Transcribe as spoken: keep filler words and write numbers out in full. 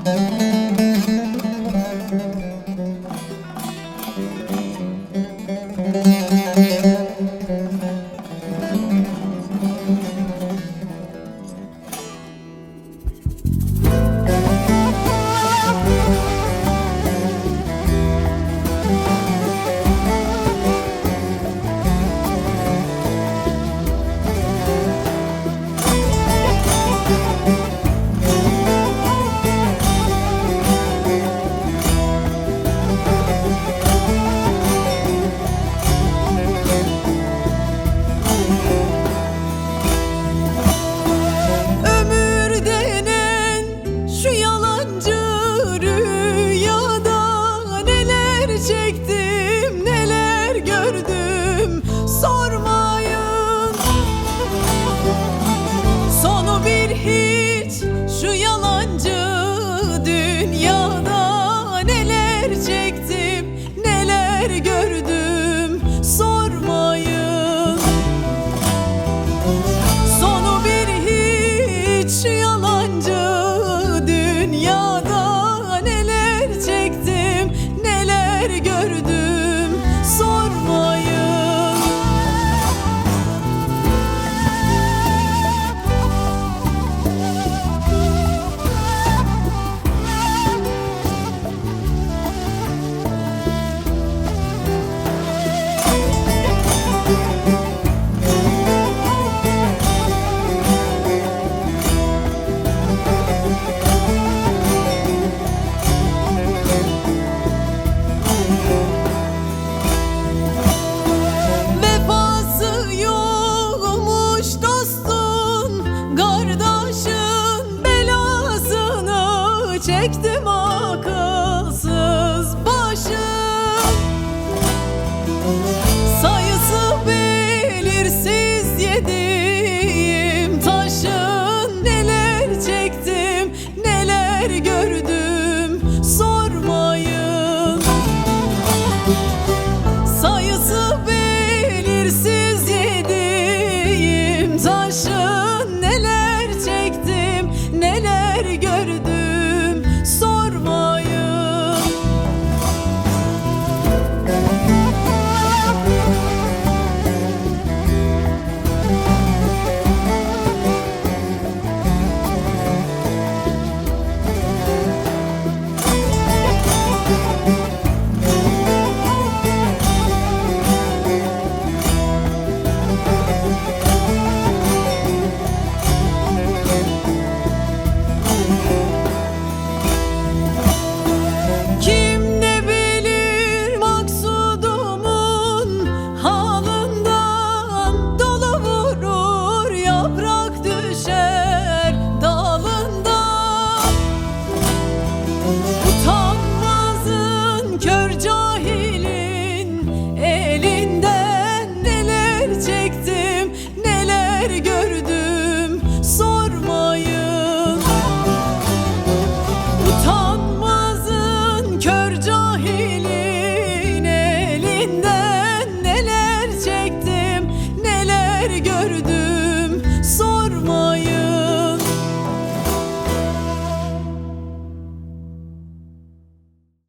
Çektim, neler gördüm, sormayın. Sonu bir hiç şu yalancı dünyada. Neler çektim, neler gördüm, sormayın. Sonu bir hiç şu yalancı dünyada. Neler çektim, neler gördüm, sormayın. Çektim akılsız başım, sayısı belirsiz yediğim taşın. Neler çektim, neler gördüm, sormayın. Sayısı belirsiz yediğim taşın. Neler çektim, neler gördüm, sormayın. Çektim, neler gördüm.